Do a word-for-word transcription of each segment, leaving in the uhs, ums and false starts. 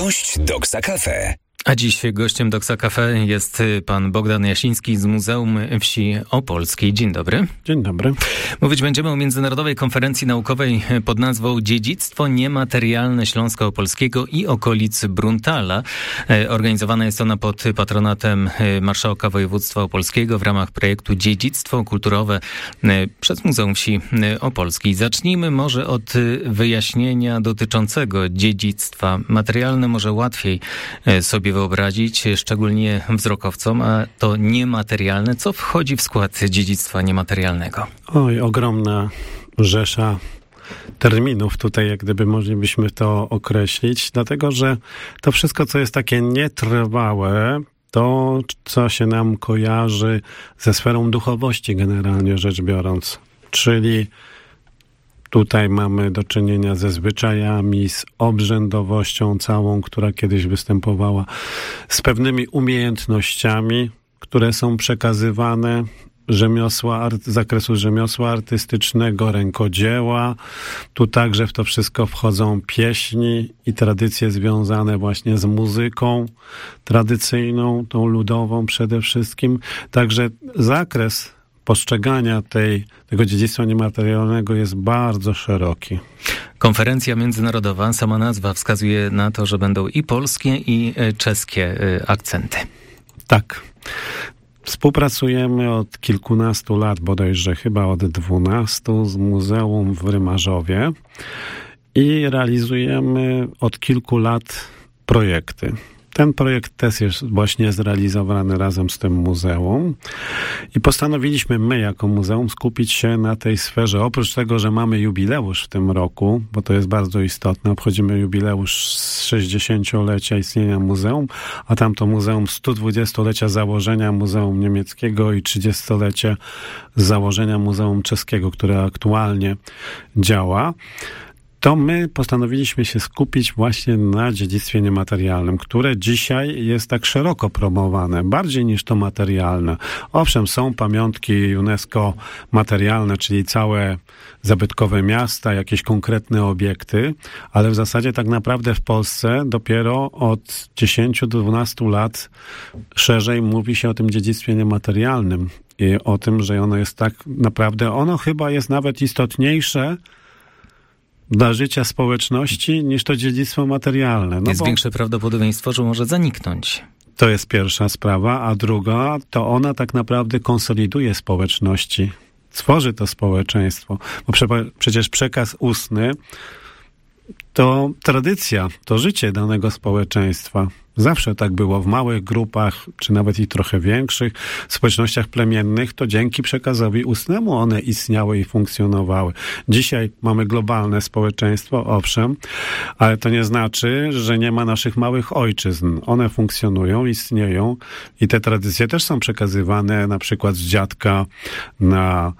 Gość Doksa Cafe. A dziś gościem Doksa Cafe jest pan Bogdan Jasiński z Muzeum Wsi Opolskiej. Dzień dobry. Dzień dobry. Mówić będziemy o Międzynarodowej Konferencji Naukowej pod nazwą Dziedzictwo niematerialne Śląska Opolskiego i okolic Bruntala. Organizowana jest ona pod patronatem Marszałka Województwa Opolskiego w ramach projektu Dziedzictwo Kulturowe przez Muzeum Wsi Opolskiej. Zacznijmy może od wyjaśnienia dotyczącego dziedzictwa. Materialne może łatwiej sobie wyobrazić, szczególnie wzrokowcom, a to niematerialne. Co wchodzi w skład dziedzictwa niematerialnego? Oj, ogromna rzesza terminów tutaj, jak gdyby moglibyśmy to określić, dlatego że to wszystko, co jest takie nietrwałe, to, co się nam kojarzy ze sferą duchowości, generalnie rzecz biorąc, czyli tutaj mamy do czynienia ze zwyczajami, z obrzędowością całą, która kiedyś występowała, z pewnymi umiejętnościami, które są przekazywane rzemiosła, z zakresu rzemiosła artystycznego, rękodzieła. Tu także w to wszystko wchodzą pieśni i tradycje związane właśnie z muzyką tradycyjną, tą ludową przede wszystkim. Także zakres postrzegania tej, tego dziedzictwa niematerialnego jest bardzo szeroki. Konferencja międzynarodowa, sama nazwa wskazuje na to, że będą i polskie, i czeskie akcenty. Tak. Współpracujemy od kilkunastu lat, bodajże chyba od dwunastu, z Muzeum w Rymarzowie i realizujemy od kilku lat projekty. Ten projekt też jest właśnie zrealizowany razem z tym muzeum i postanowiliśmy my jako muzeum skupić się na tej sferze. Oprócz tego, że mamy jubileusz w tym roku, bo to jest bardzo istotne, obchodzimy jubileusz sześćdziesięciolecia istnienia muzeum, a tamto muzeum sto dwudziestolecia założenia Muzeum Niemieckiego i trzydziestolecie założenia Muzeum Czeskiego, które aktualnie działa. To my postanowiliśmy się skupić właśnie na dziedzictwie niematerialnym, które dzisiaj jest tak szeroko promowane, bardziej niż to materialne. Owszem, są pamiątki UNESCO materialne, czyli całe zabytkowe miasta, jakieś konkretne obiekty, ale w zasadzie tak naprawdę w Polsce dopiero od dziesięciu do dwunastu lat szerzej mówi się o tym dziedzictwie niematerialnym i o tym, że ono jest tak naprawdę, ono chyba jest nawet istotniejsze dla życia społeczności niż to dziedzictwo materialne. No jest bo większe prawdopodobieństwo, że może zaniknąć. To jest pierwsza sprawa, a druga, to ona tak naprawdę konsoliduje społeczności, tworzy to społeczeństwo, bo prze- przecież przekaz ustny to tradycja, to życie danego społeczeństwa. Zawsze tak było w małych grupach, czy nawet i trochę większych społecznościach plemiennych, to dzięki przekazowi ustnemu one istniały i funkcjonowały. Dzisiaj mamy globalne społeczeństwo, owszem, ale to nie znaczy, że nie ma naszych małych ojczyzn. One funkcjonują, istnieją i te tradycje też są przekazywane na przykład z dziadka na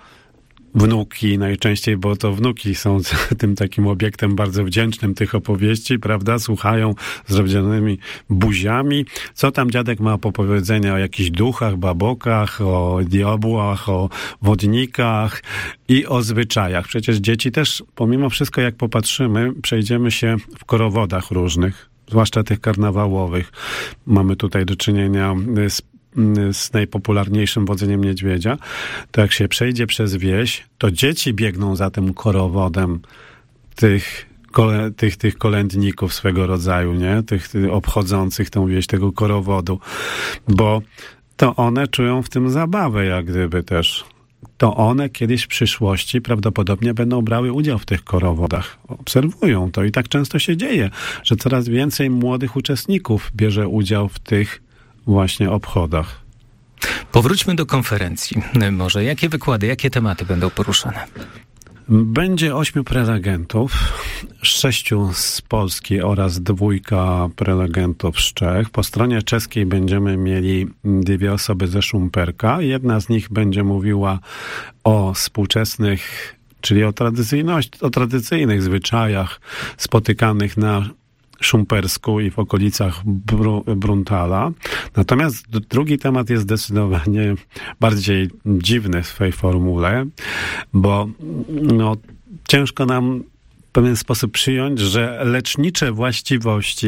wnuki najczęściej, bo to wnuki są tym takim obiektem bardzo wdzięcznym tych opowieści, prawda? Słuchają z rozdzielonymi buziami. Co tam dziadek ma po powiedzenia o jakichś duchach, babokach, o diabłach, o wodnikach i o zwyczajach. Przecież dzieci też, pomimo wszystko, jak popatrzymy, przejdziemy się w korowodach różnych, zwłaszcza tych karnawałowych. Mamy tutaj do czynienia z z najpopularniejszym wodzeniem niedźwiedzia, to jak się przejdzie przez wieś, to dzieci biegną za tym korowodem tych, kole, tych, tych kolędników swego rodzaju, nie? Tych, tych obchodzących tą wieś, tego korowodu, bo to one czują w tym zabawę, jak gdyby też. To one kiedyś w przyszłości prawdopodobnie będą brały udział w tych korowodach. Obserwują to i tak często się dzieje, że coraz więcej młodych uczestników bierze udział w tych właśnie obchodach. Powróćmy do konferencji. Może jakie wykłady, jakie tematy będą poruszane? Będzie ośmiu prelegentów, sześciu z Polski oraz dwójka prelegentów z Czech. Po stronie czeskiej będziemy mieli dwie osoby ze Szumperka. Jedna z nich będzie mówiła o współczesnych, czyli o tradycyjności, o tradycyjnych zwyczajach spotykanych na Szumpersku i w okolicach Bru- Bruntala. Natomiast drugi temat jest zdecydowanie bardziej dziwny w swej formule, bo no, ciężko nam pewien sposób przyjąć, że lecznicze właściwości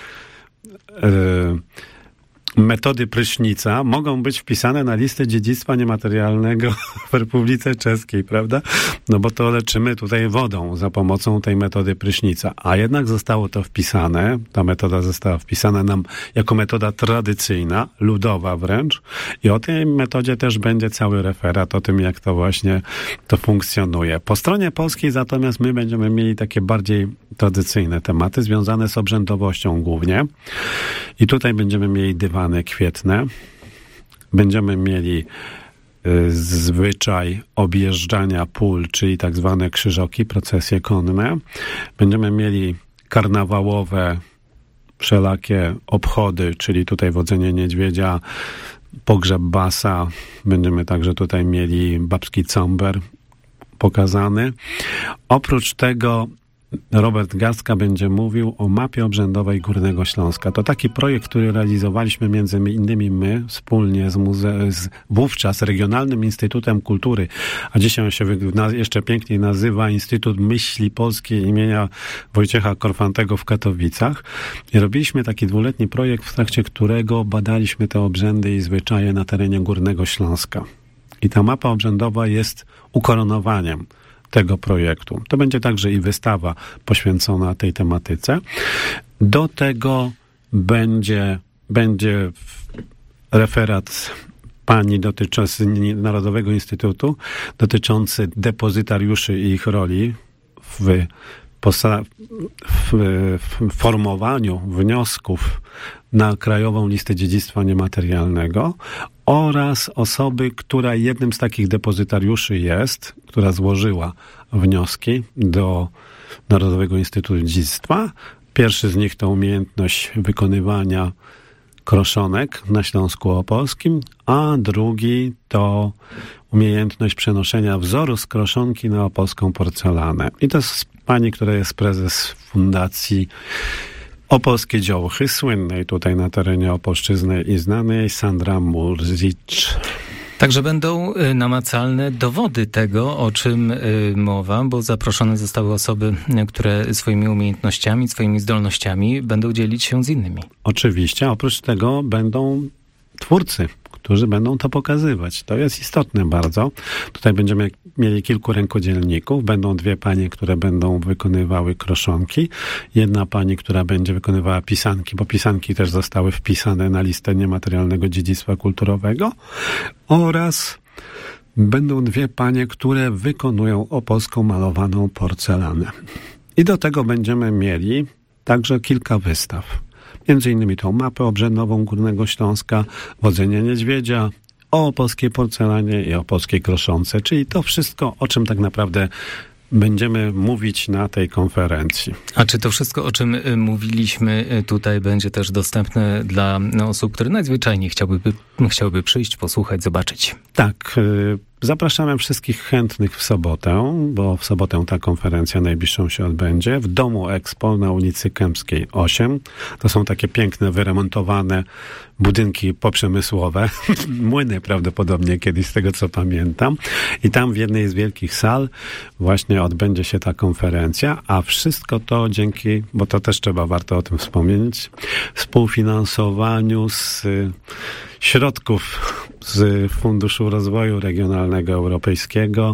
yy, metody prysznica mogą być wpisane na listę dziedzictwa niematerialnego w Republice Czeskiej, prawda? No bo to leczymy tutaj wodą za pomocą tej metody prysznica. A jednak zostało to wpisane, ta metoda została wpisana nam jako metoda tradycyjna, ludowa wręcz. I o tej metodzie też będzie cały referat o tym, jak to właśnie to funkcjonuje. Po stronie polskiej natomiast my będziemy mieli takie bardziej tradycyjne tematy związane z obrzędowością głównie. I tutaj będziemy mieli dywany kwietne. Będziemy mieli y, zwyczaj objeżdżania pól, czyli tak zwane krzyżoki, procesje konne. Będziemy mieli karnawałowe wszelakie obchody, czyli tutaj wodzenie niedźwiedzia, pogrzeb basa. Będziemy także tutaj mieli babski comber pokazany. Oprócz tego Robert Gastka będzie mówił o mapie obrzędowej Górnego Śląska. To taki projekt, który realizowaliśmy między innymi my, wspólnie z, muze- z wówczas Regionalnym Instytutem Kultury, a dzisiaj on się jeszcze piękniej nazywa Instytut Myśli Polskiej imienia Wojciecha Korfantego w Katowicach. I robiliśmy taki dwuletni projekt, w trakcie którego badaliśmy te obrzędy i zwyczaje na terenie Górnego Śląska. I ta mapa obrzędowa jest ukoronowaniem tego projektu. To będzie także i wystawa poświęcona tej tematyce. Do tego będzie, będzie w pani dotyczący Narodowego Instytutu, dotyczący depozytariuszy i ich roli w, posa- w, w formowaniu wniosków na Krajową Listę Dziedzictwa Niematerialnego oraz osoby, która jednym z takich depozytariuszy jest, która złożyła wnioski do Narodowego Instytutu Dziedzictwa. Pierwszy z nich to umiejętność wykonywania kroszonek na Śląsku Opolskim, a drugi to umiejętność przenoszenia wzoru z kroszonki na opolską porcelanę. I to jest pani, która jest prezes Fundacji Opolskie Działochy, słynnej tutaj na terenie Opolszczyzny i znanej, Sandra Murzic. Także będą namacalne dowody tego, o czym mowa, bo zaproszone zostały osoby, które swoimi umiejętnościami, swoimi zdolnościami będą dzielić się z innymi. Oczywiście, oprócz tego będą twórcy, którzy będą to pokazywać. To jest istotne bardzo. Tutaj będziemy mieli kilku rękodzielników. Będą dwie panie, które będą wykonywały kroszonki. Jedna pani, która będzie wykonywała pisanki, bo pisanki też zostały wpisane na listę niematerialnego dziedzictwa kulturowego. Oraz będą dwie panie, które wykonują opolską malowaną porcelanę. I do tego będziemy mieli także kilka wystaw. Między innymi tą mapę obrzędową Górnego Śląska, wodzenie niedźwiedzia, o opolskiej porcelanie i opolskiej kroszonce, czyli to wszystko, o czym tak naprawdę będziemy mówić na tej konferencji. A czy to wszystko, o czym mówiliśmy tutaj, będzie też dostępne dla osób, które najzwyczajniej chciałyby, chciałyby przyjść, posłuchać, zobaczyć? Tak. Zapraszamy wszystkich chętnych w sobotę, bo w sobotę ta konferencja najbliższą się odbędzie w Domu Expo na ulicy Kępskiej osiem. To są takie piękne, wyremontowane budynki poprzemysłowe, młyny prawdopodobnie kiedyś, z tego co pamiętam. I tam w jednej z wielkich sal właśnie odbędzie się ta konferencja, a wszystko to dzięki, bo to też trzeba warto o tym wspomnieć, współfinansowaniu z środków z Funduszu Rozwoju Regionalnego Europejskiego,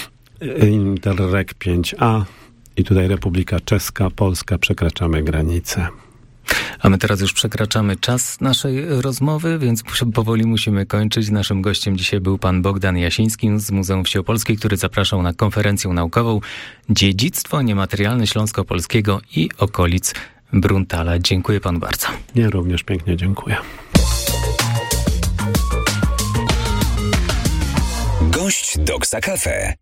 Interreg pięć a i tutaj Republika Czeska, Polska, przekraczamy granicę. A my teraz już przekraczamy czas naszej rozmowy, więc powoli musimy kończyć. Naszym gościem dzisiaj był pan Bogdan Jasiński z Muzeum Wsi Opolskiej, który zapraszał na konferencję naukową Dziedzictwo niematerialne Śląsko-Polskiego i okolic Bruntala. Dziękuję panu bardzo. Ja również pięknie dziękuję. Gość Doksa Cafe.